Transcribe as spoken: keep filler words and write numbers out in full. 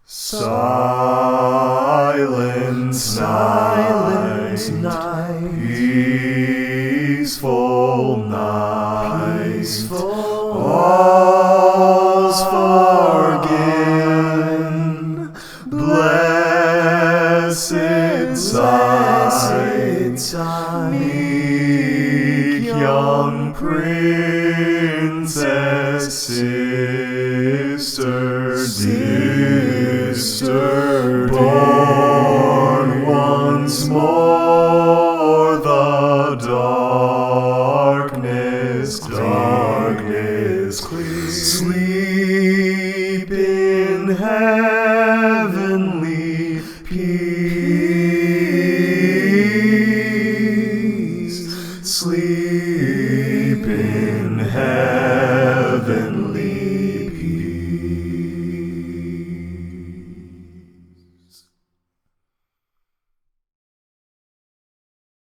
Silent, silent night, peaceful night, peaceful. All's forgiven, blessed sight, meek young princess, sister, sister, born once more, the darkness, darkness clear. Sleep in heaven.